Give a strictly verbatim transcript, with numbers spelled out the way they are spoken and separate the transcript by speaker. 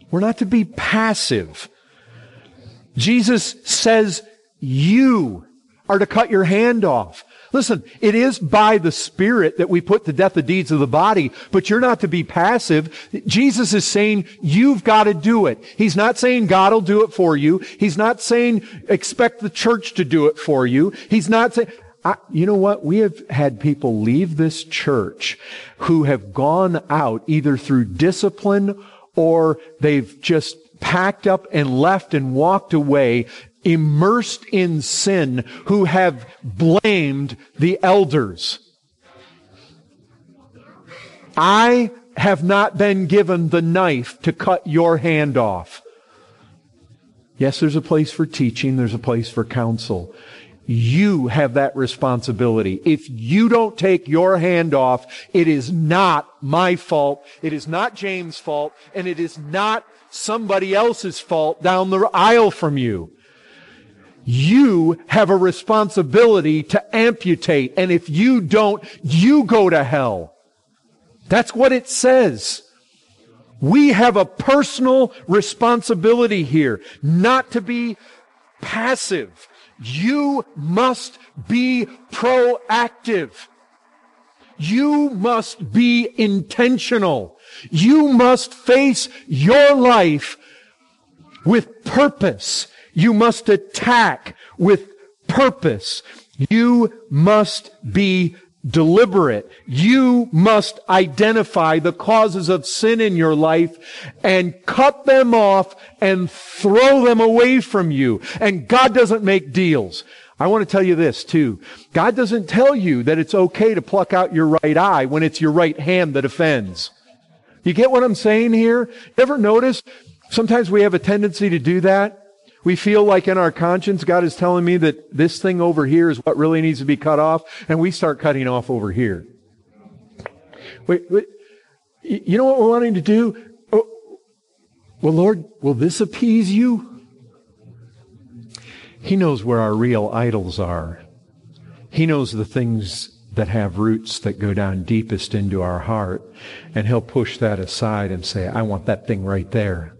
Speaker 1: We're not to be passive. Jesus says you are to cut your hand off. Listen, it is by the Spirit that we put to death the deeds of the body, but you're not to be passive. Jesus is saying you've got to do it. He's not saying God will do it for you. He's not saying expect the church to do it for you. He's not saying... I, you know what? We have had people leave this church who have gone out either through discipline or they've just packed up and left and walked away immersed in sin, who have blamed the elders. I have not been given the knife to cut your hand off. Yes, there's a place for teaching. There's a place for counsel. You have that responsibility. If you don't take your hand off, it is not my fault. It is not James' fault. And it is not somebody else's fault down the aisle from you. You have a responsibility to amputate. And if you don't, you go to hell. That's what it says. We have a personal responsibility here, not to be passive. You must be proactive. You must be intentional. You must face your life with purpose. You must attack with purpose. You must be deliberate. You must identify the causes of sin in your life and cut them off and throw them away from you. And God doesn't make deals. I want to tell you this too. God doesn't tell you that it's okay to pluck out your right eye when it's your right hand that offends. You get what I'm saying here? Ever notice sometimes we have a tendency to do that? We feel like in our conscience, God is telling me that this thing over here is what really needs to be cut off, and we start cutting off over here. Wait, wait, you know what we're wanting to do? Oh, well, Lord, will this appease you? He knows where our real idols are. He knows the things that have roots that go down deepest into our heart, and He'll push that aside and say, I want that thing right there.